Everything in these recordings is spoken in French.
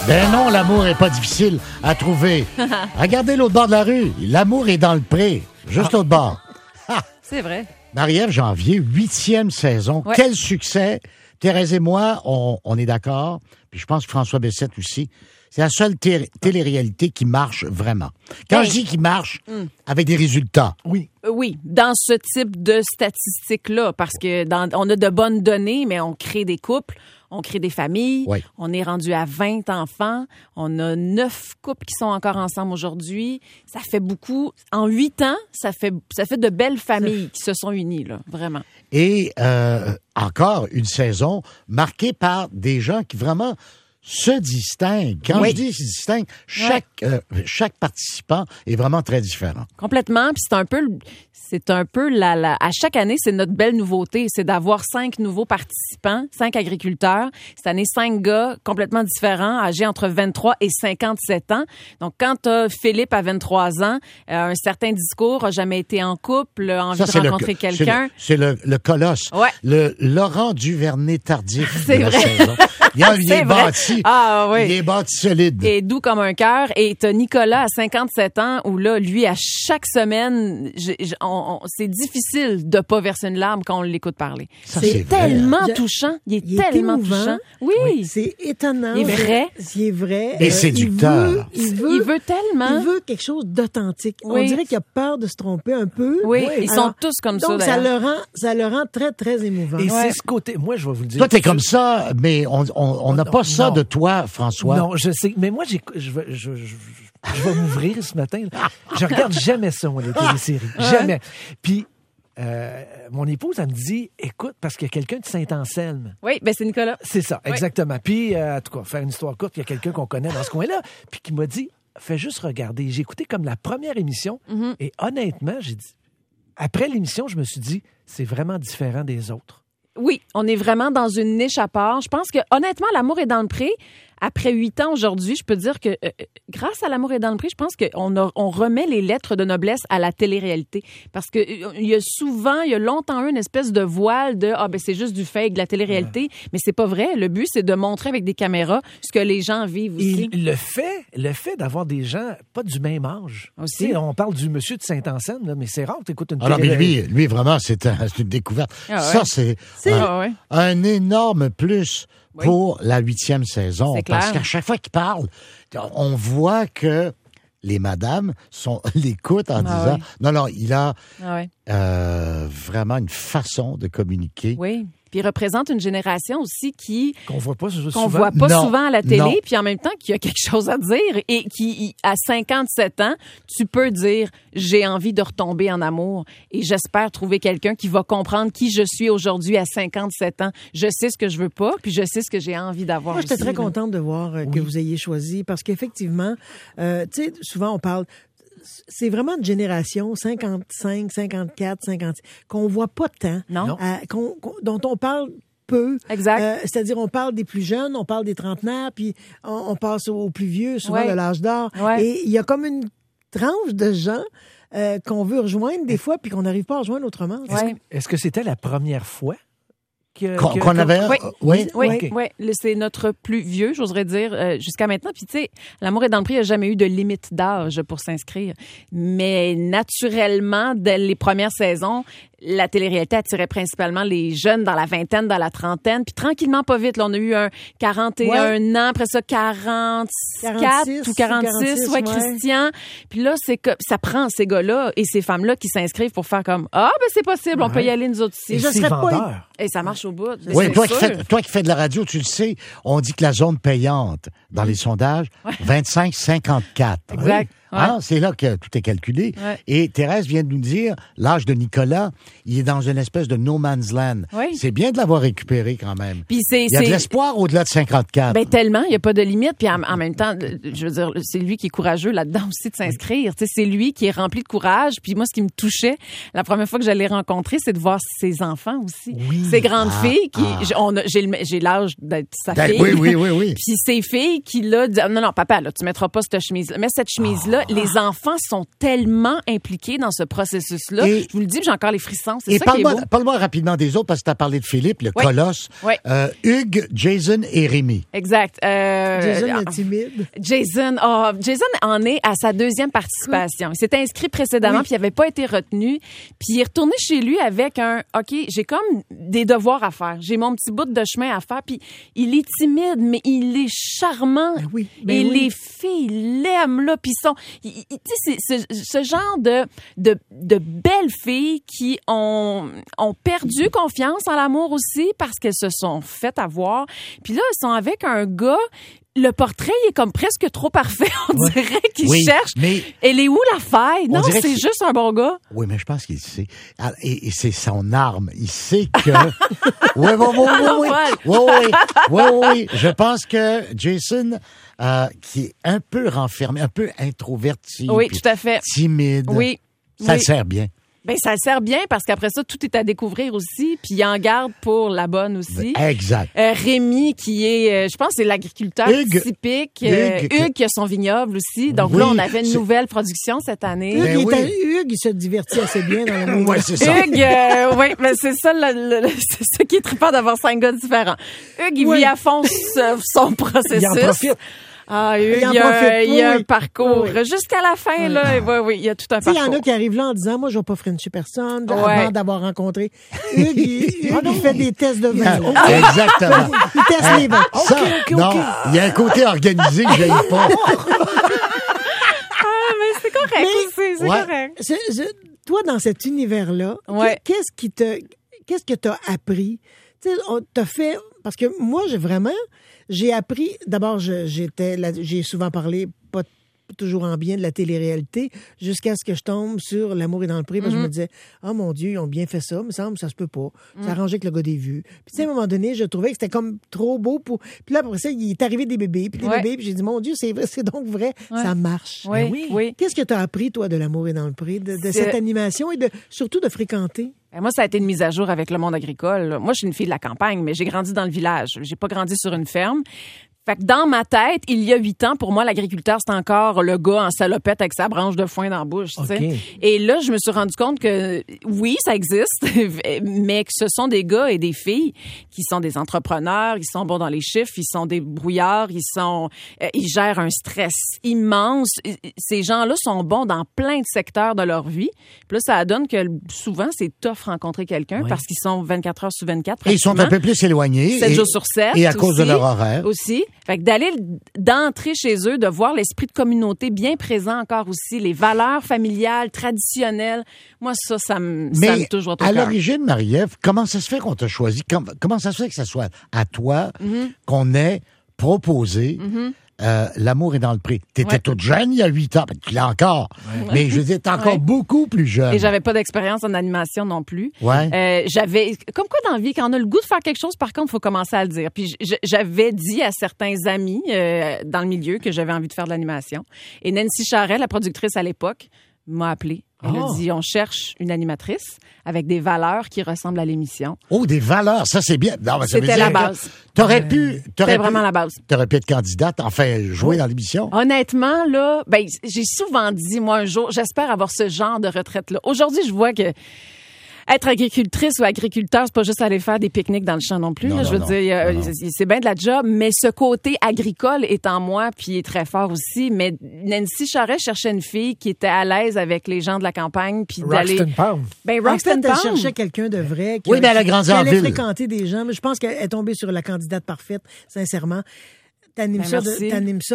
Ben non, l'amour n'est pas difficile à trouver. Regardez l'autre bord de la rue. L'amour est dans le pré. Juste l'autre bord. C'est vrai. Marie-Ève Janvier, 8e saison. Ouais. Quel succès. Thérèse et moi, on est d'accord. Puis je pense que François Bessette aussi. C'est la seule télé-réalité qui marche vraiment. Quand je dis qui marche, avec des résultats. Oui. Oui, dans ce type de statistiques-là, parce que on a de bonnes données, mais on crée des couples, on crée des familles, Oui. on est rendu à 20 enfants, on a 9 couples qui sont encore ensemble aujourd'hui. Ça fait beaucoup. En 8 ans, ça fait de belles familles qui se sont unies, là, vraiment. Et encore une saison marquée par des gens qui vraiment se distinguent. Quand je dis se distinguent, chaque participant est vraiment très différent. Complètement. Puis c'est un peu à chaque année, c'est notre belle nouveauté, c'est d'avoir 5 nouveaux participants, 5 agriculteurs. Cette année, 5 gars complètement différents, âgés entre 23 et 57 ans. Donc, quand t'as Philippe à 23 ans, un certain discours, a jamais été en couple, envie de rencontrer quelqu'un. C'est le colosse. Ouais. Le Laurent Duvernay tardif C'est de la vrai. saison. Il est vrai. bâti. Ah oui. Il est bâti solide. Et doux comme un cœur. Et t'as Nicolas à 57 ans où là, lui, à chaque semaine, c'est difficile de pas verser une larme quand on l'écoute parler. Ça, c'est c'est vrai, tellement hein. touchant. Il Il est tellement émouvant. touchant. Oui. C'est étonnant. Il est vrai. Il est vrai. Et séducteur. Il Il veut tellement. Il veut quelque chose d'authentique. Oui. On dirait qu'il a peur de se tromper un peu. Oui, ils Alors, sont tous comme donc, ça, d'ailleurs. ça le rend très, très émouvant. Ouais. Ben, Et c'est ce côté. Moi, je vais vous le dire. Toi, t'es comme ça, mais on n'a pas ça non. de toi, François. Non, je sais. Mais moi, je vais m'ouvrir ce matin. Je regarde jamais ça, moi, les téléséries. Jamais. Puis, mon épouse, elle me dit, écoute, parce qu'il y a quelqu'un de Saint-Anselme. Oui, ben c'est Nicolas. C'est ça, exactement. Puis, en tout cas, faire une histoire courte, il y a quelqu'un qu'on connaît dans ce coin-là, puis qui m'a dit, fais juste regarder. J'ai écouté comme la première émission, et honnêtement, j'ai dit, après l'émission, je me suis dit, c'est vraiment différent des autres. Oui, on est vraiment dans une niche à part. Je pense que, honnêtement, L'amour est dans le pré. Après 8 ans aujourd'hui, je peux dire que grâce à L'amour est dans le pré, je pense qu'on remet les lettres de noblesse à la télé-réalité. Parce que il y a longtemps eu une espèce de voile de « ben c'est juste du fake, de la télé-réalité ». Mais c'est pas vrai. Le but, c'est de montrer avec des caméras ce que les gens vivent aussi. Et le fait d'avoir des gens pas du même âge. Aussi. Tu sais, on parle du monsieur de Saint-Anselme, là, mais c'est rare que tu écoutes une Alors, mais télé. lui, vraiment, c'est une découverte. Ah ouais. Ça, c'est Ah ouais. un énorme plus Oui. pour la 8e saison. C'est Parce clair. qu'à chaque fois qu'il parle, on voit que les madames l'écoutent en disant non, il a Ah ouais. vraiment une façon de communiquer. Oui. Puis il représente une génération aussi Qu'on voit pas souvent. qu'on voit pas Non. souvent à la télé, Non. puis en même temps qui a quelque chose à dire et qui, à 57 ans, tu peux dire j'ai envie de retomber en amour et j'espère trouver quelqu'un qui va comprendre qui je suis aujourd'hui à 57 ans. Je sais ce que je veux pas, puis je sais ce que j'ai envie d'avoir. Moi, j'étais aussi, très là. contente de voir que vous ayez choisi parce qu'effectivement, tu sais, souvent on parle, c'est vraiment une génération 55, 54, 56 qu'on voit pas tant, Non. dont on parle peu. Exact. C'est-à-dire, on parle des plus jeunes, on parle des trentenaires, puis on passe aux plus vieux, souvent Ouais. de l'âge d'or. Ouais. Et il y a comme une tranche de gens qu'on veut rejoindre des fois, puis qu'on n'arrive pas à rejoindre autrement. Ouais. Est-ce que c'était la première fois Qu'on avait... Oui. Oui. Oui, OK. oui. C'est notre plus vieux, j'oserais dire, jusqu'à maintenant. Puis, tu sais, L'amour est dans le prix, il n'y a jamais eu de limite d'âge pour s'inscrire. Mais naturellement, dès les premières saisons, la télé-réalité attirait principalement les jeunes dans la vingtaine, dans la trentaine. Puis tranquillement, pas vite, là, on a eu un 41 ans, après ça 44 ou 46, ouais, Christian. Puis là, c'est que ça prend ces gars-là et ces femmes-là qui s'inscrivent pour faire comme ben c'est possible, on peut y aller nous autres aussi. Et je c'est serais pas- vendeur. Et ça marche au bout. Oui, c'est toi sûr. qui fais de la radio, tu le sais, on dit que la zone payante dans les sondages, 25-54. Exact. Ouais. Hein, c'est là que tout est calculé. Ouais. Et Thérèse vient de nous dire, l'âge de Nicolas, il est dans une espèce de no man's land. Oui. C'est bien de l'avoir récupéré quand même. Puis Il y a de l'espoir au-delà de 54. Ben tellement, il n'y a pas de limite. Puis en même temps, je veux dire, c'est lui qui est courageux là-dedans aussi de s'inscrire. Tu sais, c'est lui qui est rempli de courage. Puis moi, ce qui me touchait, la première fois que je l'ai rencontré, c'est de voir ses enfants aussi. Ses grandes filles qui, j'ai l'âge d'être sa fille. Oui. Puis ses filles qui là disent non papa là, tu mettras pas cette chemise là, mets cette chemise là. là, les enfants sont tellement impliqués dans ce processus-là. Et- Je vous le dis, j'ai encore les frissons. C'est ça qui est beau. parle-moi rapidement des autres, parce que tu as parlé de Philippe, le Oui. colosse. Oui. Hugues, Jason et Rémi. Exact. Jason est timide. Jason en est à sa deuxième participation. Il s'était inscrit précédemment, puis il n'avait pas été retenu. Puis il est retourné chez lui avec OK, j'ai comme des devoirs à faire. J'ai mon petit bout de chemin à faire. Puis il est timide, mais il est charmant. Ben oui, Et ben oui. les filles l'aiment, là. Puis tu sais, c'est ce genre de belles filles qui ont perdu confiance en l'amour aussi parce qu'elles se sont faites avoir. Puis là, elles sont avec un gars. Le portrait, il est comme presque trop parfait. On dirait qu'il Oui, cherche. mais- Elle est où la faille? Non, dirait c'est que- juste un bon gars. Oui, mais je pense qu'il sait. Et c'est son arme. Il sait que... Oui. Je pense que Jason, qui est un peu renfermé, un peu introverti. Oui, puis tout à fait. timide. Oui. Ça oui. le sert bien. Ben, ça le sert bien parce qu'après ça, tout est à découvrir aussi. Puis il en garde pour la bonne aussi. Exact. Rémi, qui est, je pense, c'est l'agriculteur Hugues. typique. Hugues. Qui a son vignoble aussi. Donc Oui, là, on avait une c'est- nouvelle production cette année. Hugues, Ben oui. Hugues, il se divertit assez bien dans le monde. Oui, c'est ça. Hugues, oui, mais c'est ça, c'est ça qui est trippant d'avoir 5 gars différents. Hugues, il Oui. vit à fond son processus. Il en profite. Ah, Hugues, Il en il y a, profite, il y a oui. un parcours. Oui. Jusqu'à la fin, là, oui, il y a tout un Tu sais, il y parcours. en a qui arrivent là en disant, moi, je vais pas frencher personne Ouais. avant d'avoir rencontré. Hugues, il fait des tests de vin. Exactement. Il teste les vins. Ça, non, il y a un côté organisé que j'aime pas. Ah, mais c'est correct Mais- aussi, c'est Ouais. correct. Toi, dans cet univers-là, Ouais. qu'est-ce que t'as appris? Tu sais, on t'a fait, parce que moi, j'ai appris, d'abord, j'ai souvent parlé, pas toujours en bien, de la télé-réalité, jusqu'à ce que je tombe sur L'amour est dans le prix, parce que je me disais, oh mon Dieu, ils ont bien fait ça, me semble, ça se peut pas. Ça arrangeait avec le gars des vues. Puis tu sais, à un moment donné, je trouvais que c'était comme trop beau pour... Puis là, après ça, il est arrivé des bébés, puis des Ouais. bébés, puis j'ai dit, mon Dieu, c'est vrai, c'est donc vrai, Ouais. ça marche. Oui, Ben oui. oui. Qu'est-ce que tu as appris, toi, de L'amour est dans le prix, de C'est- cette animation et surtout de fréquenter? Ben, moi, ça a été une mise à jour avec le monde agricole. Moi, je suis une fille de la campagne, mais j'ai grandi dans le village. J'ai pas grandi sur une ferme. Fait que dans ma tête, il y a 8 ans, pour moi, l'agriculteur, c'est encore le gars en salopette avec sa branche de foin dans la bouche. Tu sais. OK. Et là, je me suis rendu compte que oui, ça existe, mais que ce sont des gars et des filles qui sont des entrepreneurs, ils sont bons dans les chiffres, ils sont des brouillards, ils gèrent un stress immense. Ces gens-là sont bons dans plein de secteurs de leur vie. Puis là, ça donne que souvent, c'est tough rencontrer quelqu'un Oui. parce qu'ils sont 24 heures sur 24. Et ils sont un peu plus éloignés. 7 et- jours sur 7. Et à cause de aussi. leur horaire. Aussi. Fait que d'entrer chez eux, de voir l'esprit de communauté bien présent encore aussi, les valeurs familiales, traditionnelles. Moi, ça me touche droit au à cœur. l'origine, Marie-Ève, comment ça se fait qu'on t'a choisi? Comment ça se fait que ça soit à toi Mm-hmm. qu'on ait proposé L'amour est dans le prix? T'étais Ouais. toute jeune il y a 8 ans. Tu l'as encore. Mais je veux dire, t'es encore Ouais. beaucoup plus jeune. Et j'avais pas d'expérience en animation non plus. Ouais. Comme quoi dans la vie, quand on a le goût de faire quelque chose, par contre, il faut commencer à le dire. Puis j'avais dit à certains amis dans le milieu que j'avais envie de faire de l'animation. Et Nancy Charret, la productrice à l'époque, m'a appelé. Elle a dit, on cherche une animatrice avec des valeurs qui ressemblent à l'émission. Oh, des valeurs, ça c'est bien. Non, mais ça veut C'était dire la que base. T'aurais pu, C'était vraiment la base. T'aurais pu être candidate, enfin jouer dans l'émission. Honnêtement, là, j'ai souvent dit, moi, un jour, j'espère avoir ce genre de retraite-là. Aujourd'hui, je vois que être agricultrice ou agriculteur, c'est pas juste aller faire des pique-niques dans le champ non plus. Non, là. non, Je veux non. dire, Non, non. c'est bien de la job, mais ce côté agricole est en moi, puis il est très fort aussi. Mais Nancy Charret cherchait une fille qui était à l'aise avec les gens de la campagne, puis d'aller... Roxton Pound. Ben, En fait, Roxton elle Pound. cherchait quelqu'un de vrai. Oui, mais elle a grandi en allait ville. fréquenter des gens. Mais je pense qu'elle est tombée sur la candidate parfaite, sincèrement. T'animes Ben, ça, merci.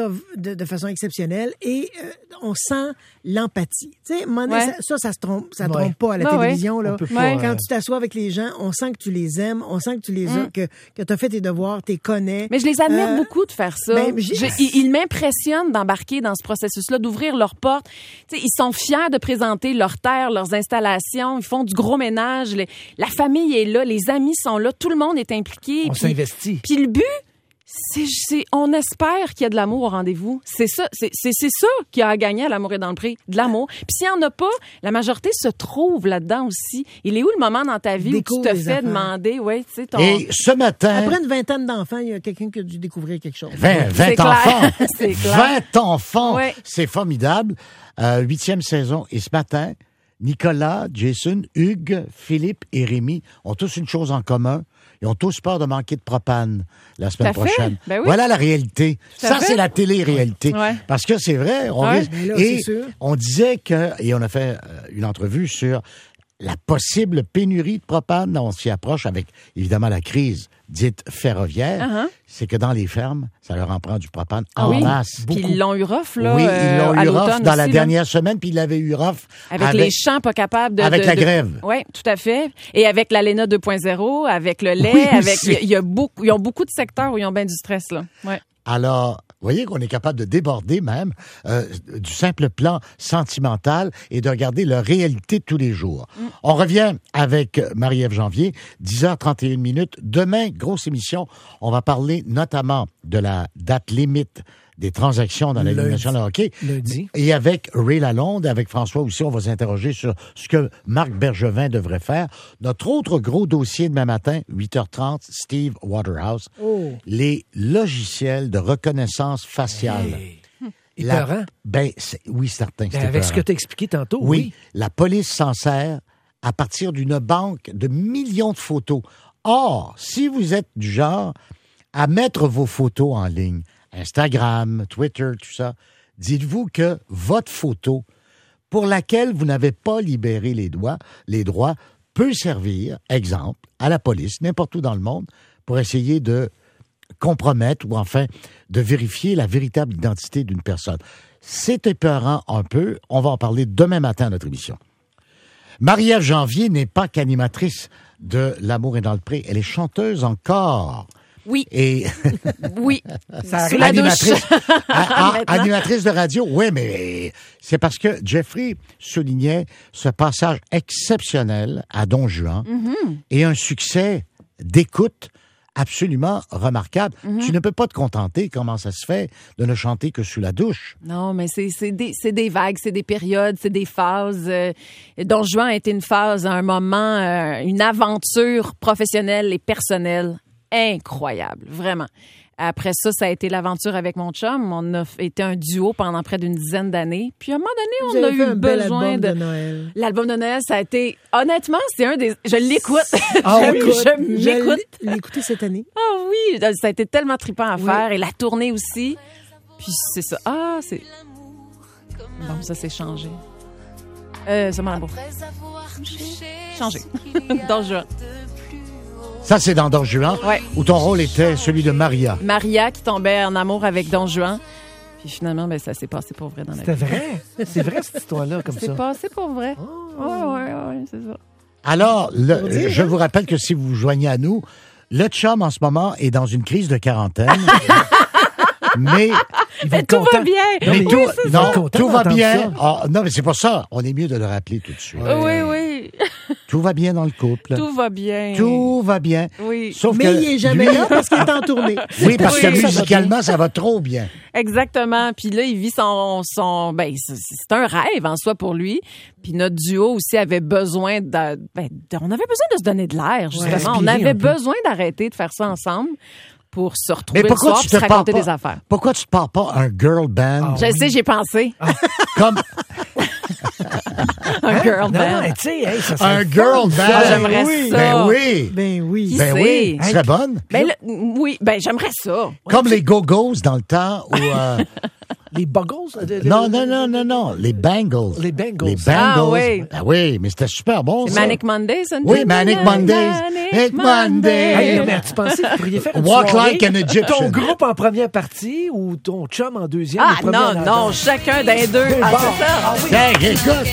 de façon exceptionnelle et on sent l'empathie. Tu sais, à un moment donné, Ouais. ça se trompe, ça Ouais. trompe pas à la Ouais, télévision. On Là. peut pas, Quand tu t'assois avec les gens, on sent que tu les aimes, on sent que tu les as, que tu as fait tes devoirs, tu les connais. Mais je les admire Euh, beaucoup de faire ça. ben, Ils m'impressionnent d'embarquer dans ce processus-là, d'ouvrir leurs portes. Tu sais, ils sont fiers de présenter leurs terres, leurs installations. Ils font du gros ménage. La famille est là, les amis sont là, tout le monde est impliqué. On Puis- s'investit. Puis le but, On espère qu'il y a de l'amour au rendez-vous. C'est ça qui a à gagner à l'amour et dans le prix, de l'amour. Puis s'il n'y en a pas, la majorité se trouve là-dedans aussi. Il est où le moment dans ta vie où tu te fais demander, ouais, tu sais, Et ce matin... Après une vingtaine d'enfants, il y a quelqu'un qui a dû découvrir quelque chose. 20 enfants. C'est clair. 20 enfants. Ouais. C'est formidable. 8e saison. Et ce matin, Nicolas, Jason, Hugues, Philippe et Rémi ont tous une chose en commun. Ils ont tous peur de manquer de propane la semaine prochaine. Ben oui. Voilà la réalité. Ça, c'est la télé-réalité. Ouais. Parce que c'est vrai. On disait que, et on a fait une entrevue sur la possible pénurie de propane. On s'y approche avec, évidemment, la crise dite ferroviaire. C'est que dans les fermes, ça leur en prend du propane en masse. Puis ils l'ont eu rough, là. Oui, ils l'ont eu rough dans la aussi, dernière semaine, puis ils l'avaient eu rough. Avec les champs pas capables de... Avec la grève. Oui, tout à fait. Et avec l'ALENA 2.0, avec le lait, ils ont beaucoup de secteurs où ils ont bien du stress, là. Ouais. Alors, vous voyez qu'on est capable de déborder même du simple plan sentimental et de regarder leur réalité de tous les jours. On revient avec Marie-Ève Janvier, 10h31. Demain, grosse émission, on va parler notamment de la date limite des transactions dans l'élimination de hockey. Lundi. Et avec Ray Lalonde, avec François aussi, on va s'interroger sur ce que Marc Bergevin devrait faire. Notre autre gros dossier demain matin, 8h30, Steve Waterhouse, les logiciels de reconnaissance faciale. Épeurant. Oui, certain. Avec ce que tu as expliqué tantôt, oui. La police s'en sert à partir d'une banque de millions de photos. Or, si vous êtes du genre à mettre vos photos en ligne, Instagram, Twitter, tout ça, dites-vous que votre photo, pour laquelle vous n'avez pas libéré les droits, peut servir, exemple, à la police, n'importe où dans le monde, pour essayer de compromettre ou enfin de vérifier la véritable identité d'une personne. C'est épeurant un peu. On va en parler demain matin à notre émission. Marie-Ève Janvier n'est pas qu'animatrice de L'amour est dans le pré. Elle est chanteuse encore. Oui. Et oui. Sous la douche. Animatrice de radio. Oui, mais c'est parce que Jeffrey soulignait ce passage exceptionnel à Don Juan et un succès d'écoute absolument remarquable. Tu ne peux pas te contenter, comment ça se fait, de ne chanter que sous la douche. Non, mais c'est des vagues, c'est des périodes, c'est des phases. Don Juan a été une phase, un moment, une aventure professionnelle et personnelle incroyable, vraiment. Après ça, ça a été l'aventure avec mon chum. On a été un duo pendant près d'une dizaine d'années. Puis à un moment donné, on a eu besoin de Noël. L'album de Noël, ça a été... Honnêtement, c'est un des... Je l'écoute. Je m'écoute. Je l'ai écouté cette année. Ah oui, ça a été tellement trippant à faire. Et la tournée aussi. Puis c'est ça. Ah, c'est... Bon, ça, c'est changé. Ça m'a changé. Don Juan. Ça, c'est dans Don Juan, où ton rôle était celui de Maria. Maria qui tombait en amour avec Don Juan. Puis finalement, ça s'est passé pour vrai dans la vie. C'était vrai? C'est vrai, cette histoire-là, comme ça? C'est passé pour vrai. Oui, c'est ça. Alors, je vous rappelle que si vous vous joignez à nous, le chum, en ce moment, est dans une crise de quarantaine. Mais tout va bien. Mais tout va bien. Non, mais c'est pas ça. On est mieux de le rappeler tout de suite. Oui. Tout va bien dans le couple. Tout va bien. Tout va bien. Oui. Sauf mais il est jamais là parce qu'il est en tournée. Oui, parce que musicalement, ça va trop bien. Exactement. Puis là, il vit son c'est un rêve en soi pour lui. Puis notre duo aussi avait besoin on avait besoin de se donner de l'air, justement. On avait besoin d'arrêter de faire ça ensemble pour se retrouver le soir et se raconter des affaires. Pourquoi tu te pars pas un girl band? Je sais, j'ai pensé. Comme... un girl band. Tu sais, ça serait un girl band. J'aimerais ça. Ben oui. Qui oui. Tu serais bonne? J'aimerais ça. Comme les Go-Go's dans le temps où... Les Buggles? Non. Les Bangles. Les Bangles. Ah oui. Ah oui, mais c'était super bon, ça. Manic Monday, ça? Oui, Manic Mondays. Manic Monday. Hey, mais tu pensais que vous pourriez faire une Walk soirée, like an Egyptian. ton groupe en première partie ou ton chum en deuxième? Ah non, chacun d'un deux. Bon. Ah, c'est ça. Ah oui. Hey, écoute.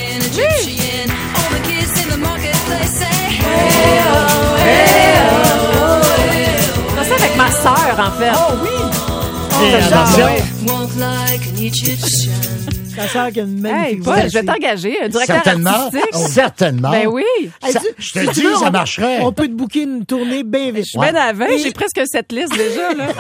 Ça avec ma sœur, en fait. Oh oui! Et attention. Ta sœur qui a une magnifique voix. Paul, je vais t'engager, un directeur artistique. Certainement. Ben oui. Je te dis, ça marcherait. On peut te booker une tournée bien vite. Je suis bien avant, j'ai presque cette liste déjà, là.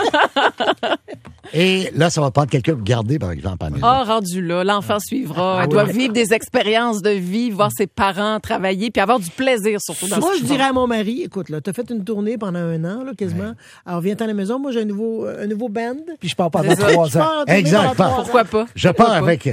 Et là, ça va prendre quelqu'un pour garder, par exemple, à la maison. Rendu là, l'enfant suivra. Elle doit vivre des expériences de vie, voir ses parents travailler, puis avoir du plaisir, surtout dans Moi, ce je dirais à mon mari, écoute, là, t'as fait une tournée pendant 1 an, là, quasiment. Alors, viens-à la maison. Moi, j'ai un nouveau band. Puis je pars pendant 3 ans. Exactement. Pourquoi pas? Je pars avec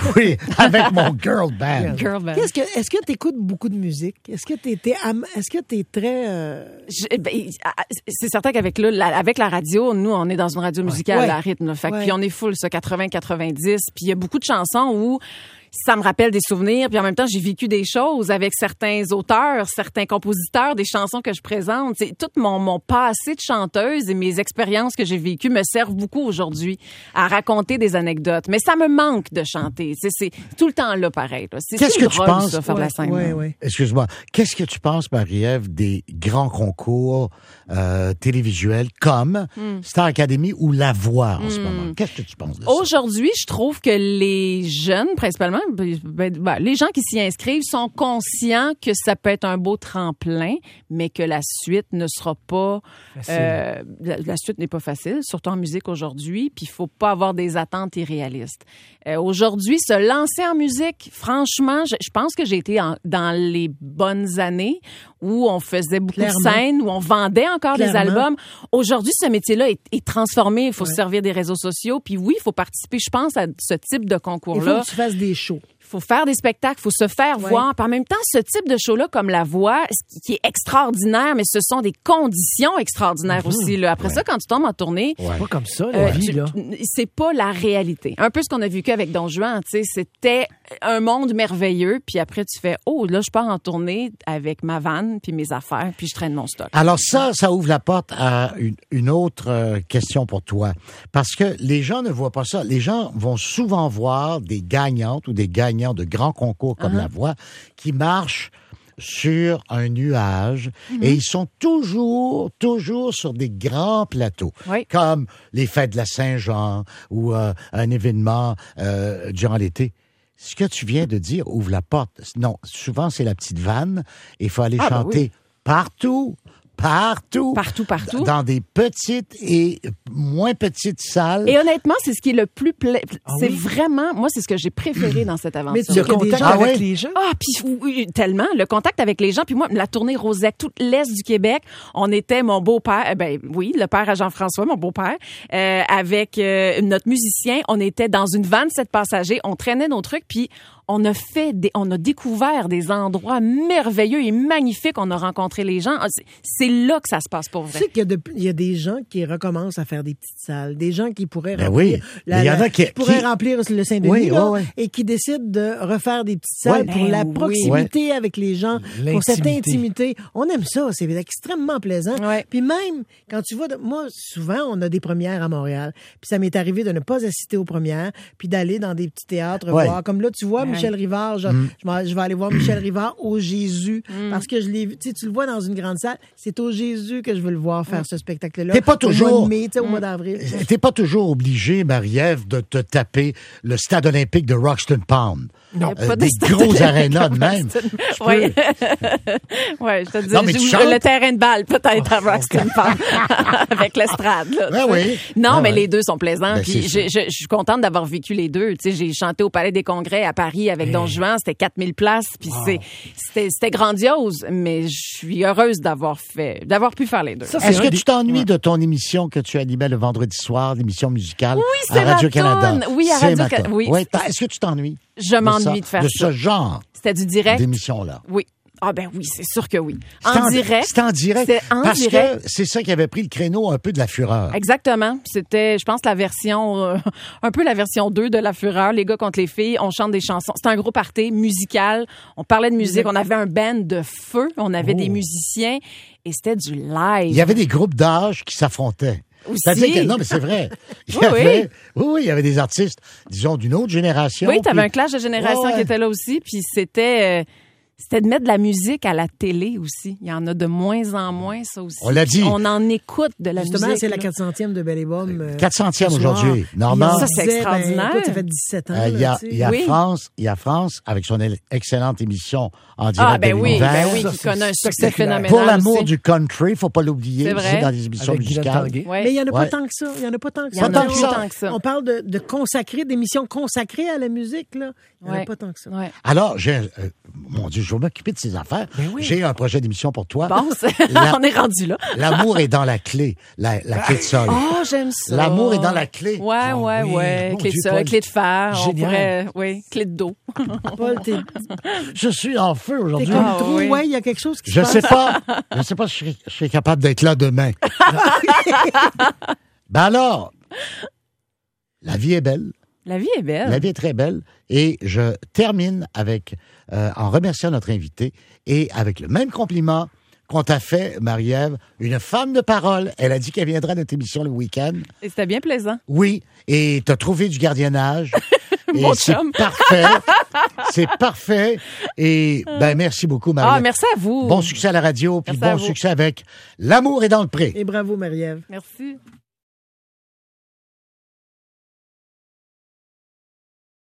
mon girl band. Girl band. Est-ce que t'écoutes beaucoup de musique? Est-ce que t'es très... C'est certain qu'avec avec la radio, nous, on est dans une radio musicale à rythme. Là. Fait que, puis on est full, ça, 80-90. Puis il y a beaucoup de chansons où ça me rappelle des souvenirs, puis en même temps, j'ai vécu des choses avec certains auteurs, certains compositeurs, des chansons que je présente. C'est tout mon passé de chanteuse et mes expériences que j'ai vécues me servent beaucoup aujourd'hui à raconter des anecdotes. Mais ça me manque de chanter. C'est tout le temps là, pareil. Là. Qu'est-ce que tu penses? Ça, faire de la scène. Ouais. Excuse-moi. Qu'est-ce que tu penses, Marie-Ève, des grands concours télévisuels comme Star Academy ou La Voix en ce moment? Qu'est-ce que tu penses de ça? Aujourd'hui, je trouve que les jeunes, principalement, les gens qui s'y inscrivent sont conscients que ça peut être un beau tremplin, mais que la suite ne sera pas... la suite n'est pas facile, surtout en musique aujourd'hui, puis il faut pas avoir des attentes irréalistes. Aujourd'hui, se lancer en musique, franchement, je pense que j'ai été dans les bonnes années où on faisait beaucoup de scènes, où on vendait encore des albums. Aujourd'hui, ce métier-là est transformé. Il faut se servir des réseaux sociaux. Puis oui, il faut participer, je pense, à ce type de concours-là. Il faut que tu fasses des shows. Il faut faire des spectacles, il faut se faire voir. Puis en même temps, ce type de show-là, comme La Voix, qui est extraordinaire, mais ce sont des conditions extraordinaires aussi. Là. Après ça, quand tu tombes en tournée... C'est pas comme ça, la vie, là. C'est pas la réalité. Un peu ce qu'on a vécu avec Don Juan, tu sais, c'était un monde merveilleux, puis après, tu fais, là, je pars en tournée avec ma vanne, puis mes affaires, puis je traîne mon stock. Alors ça ouvre la porte à une autre question pour toi. Parce que les gens ne voient pas ça. Les gens vont souvent voir des gagnantes ou des gagnants de grands concours comme La Voix qui marchent sur un nuage et ils sont toujours sur des grands plateaux, comme les fêtes de la Saint-Jean ou un événement durant l'été. Ce que tu viens de dire ouvre la porte. Non, souvent c'est la petite vanne et il faut aller chanter partout. Dans des petites et moins petites salles. Et honnêtement, c'est ce qui est le plus c'est vraiment, moi, c'est ce que j'ai préféré dans cette aventure. Mais le contact avec les gens? Puis tellement. Le contact avec les gens. Puis moi, la tournée Rosette, tout l'Est du Québec, on était mon beau-père, le père à Jean-François, mon beau-père, avec notre musicien. On était dans une vanne 7 passagers. On traînait nos trucs, puis on a découvert des endroits merveilleux et magnifiques. On a rencontré les gens. C'est là que ça se passe pour vrai. Tu sais qu'il y a des gens qui recommencent à faire des petites salles, des gens qui pourraient remplir le Saint-Denis et qui décident de refaire des petites salles pour la proximité avec les gens, pour cette intimité. On aime ça, c'est extrêmement plaisant. Puis même, quand tu vas... Moi, souvent, on a des premières à Montréal, puis ça m'est arrivé de ne pas assister aux premières, puis d'aller dans des petits théâtres voir. Comme là, tu vois, Michel Rivard, je vais aller voir Michel Rivard au Jésus, parce que je l'ai vu, tu le vois dans une grande salle, c'est au Jésus que je veux le voir faire ce spectacle-là. T'es pas toujours... Au mois de mai, au mois d'avril. T'es pas toujours obligé, Marie-Ève, de te taper le stade olympique de Roxton Pound. Non, des gros arénas de même. Oui, je te dis, le terrain de balle, peut-être, à Roxton Pound, avec l'estrade. Mais les deux sont plaisants. Puis je suis contente d'avoir vécu les deux. Tu sais, j'ai chanté au Palais des Congrès à Paris avec Don Juan, c'était 4000 places, puis c'était grandiose, mais je suis heureuse d'avoir pu faire les deux. Est-ce que tu t'ennuies de ton émission que tu animais le vendredi soir, l'émission musicale à Radio-Canada? Oui, à Radio-Canada. Oui. Est-ce que tu t'ennuies? Je m'ennuie de faire ça. De ce genre. C'était du direct. D'émission-là. Oui. Ah ben oui, c'est sûr que oui. En direct. C'était en direct. Parce que c'est ça qui avait pris le créneau un peu de La Fureur. Exactement. C'était, je pense, la version, un peu la version 2 de La Fureur. Les gars contre les filles, on chante des chansons. C'était un gros party musical. On parlait de musique. On avait un band de feu. On avait des musiciens. Et c'était du live. Il y avait des groupes d'âge qui s'affrontaient. Non, mais c'est vrai. Il y avait des artistes, disons, d'une autre génération. Oui, t'avais un clash de génération qui était là aussi. Puis c'était... C'était de mettre de la musique à la télé aussi. Il y en a de moins en moins, ça aussi. On l'a dit. On en écoute de la Justement, musique. c'est la là. 400e de Belle et Bomme. 400e ce soir. aujourd'hui. Normand. Ça, c'est extraordinaire. Écoute, ça fait 17 ans. Il y a Oui. France, avec son excellente émission en direct Ah, ben de oui, l'univers. ben oui, Ça, qui c'est connaît un succès spectaculaire. phénoménal. Pour l'amour aussi. du country, faut pas l'oublier, C'est aussi vrai. dans les émissions Avec Guylaine musicales. Tanguay. Ouais. Mais il n'y en a Ouais. pas tant que ça. Il n'y en a pas tant que Il y ça. en a Pas plus tant tant que ça. On parle de consacrer, d'émissions consacrées à la musique, là. Il n'y en a Ouais. pas tant que ça. Ouais. Alors, mon Dieu, je vais m'occuper de ces affaires. Ben oui. J'ai un projet d'émission pour toi. Bon, La- on est rendu là. L'amour est dans la clé, la clé de sol. Oh, j'aime ça. L'amour est dans la clé. Ouais, Ah ouais, oui. ouais. Mon Clé de Dieu, sol, Paul. clé de fer. On Génial. pourrait, oui, clé de dos. Paul, t'es Je suis en feu t'es aujourd'hui. comme Ah, trop, oui. ouais, il y a quelque chose qui Je se sais passe. pas. Je sais pas si je serai capable d'être là demain. Ben alors, la vie est belle. La vie est belle. La vie est très belle. Et je termine avec, en remerciant notre invité et avec le même compliment qu'on t'a fait, Marie-Ève, une femme de parole. Elle a dit qu'elle viendra à notre émission le week-end. Et c'était bien plaisant. Oui. Et t'as trouvé du gardiennage. Et Mon c'est chum. parfait. C'est parfait. Et ben merci beaucoup, Marie-Ève. Ah, merci à vous. Bon succès à la radio, puis Merci à bon vous. succès avec L'amour est dans le pré. Et bravo, Marie-Ève. Merci.